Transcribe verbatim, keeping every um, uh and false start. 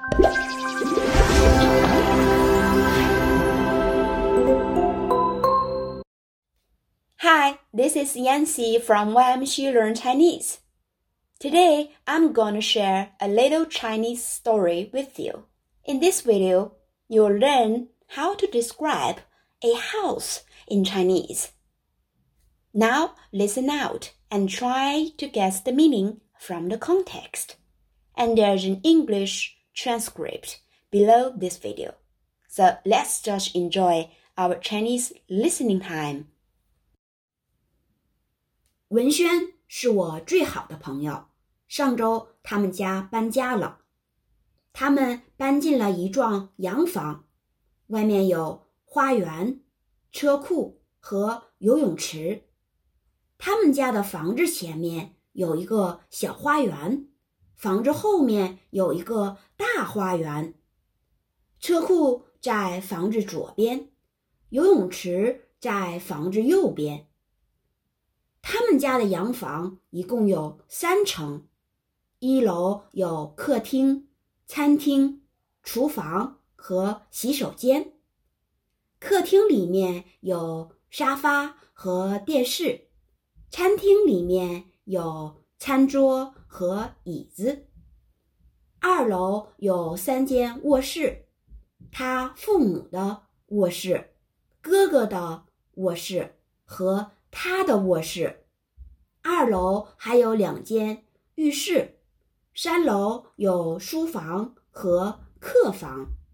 Hi, this is Yancy from Y M C A Learn Chinese. Today, I'm going to share a little Chinese story with you. In this video, you'll learn how to describe a house in Chinese. Now, listen out and try to guess the meaning from the context. And there's an English transcript below this video. So let's just enjoy our Chinese listening time. 文轩是我最好的朋友，上周他们家搬家了。他们搬进了一幢洋房，外面有花园、车库和游泳池。他们家的房子前面有一个小花园，房子后面有一个大花园。车库在房子左边，游泳池在房子右边。他们家的洋房一共有三层，一楼有客厅、餐厅、厨房和洗手间。客厅里面有沙发和电视，餐厅里面有餐桌和椅子。二楼有三间卧室，他父母的卧室、哥哥的卧室和他的卧室。二楼还有两间浴室，三楼有书房和客房。